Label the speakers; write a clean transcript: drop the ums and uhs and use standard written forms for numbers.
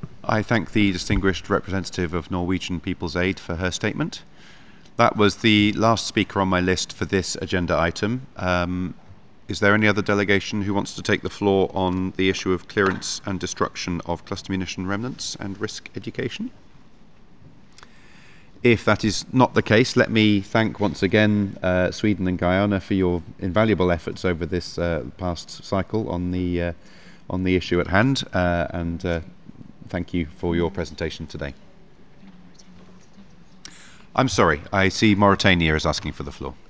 Speaker 1: I thank the distinguished representative of Norwegian People's Aid for her statement. That was the last speaker on my list for this agenda item. Is there any other delegation who wants to take the floor on the issue of clearance and destruction of cluster munition remnants and risk education? If that is not the case, let me thank once again Sweden and Guyana for your invaluable efforts over this past cycle on the issue at hand, and thank you for your presentation today. I'm sorry, I see Mauritania is asking for the floor.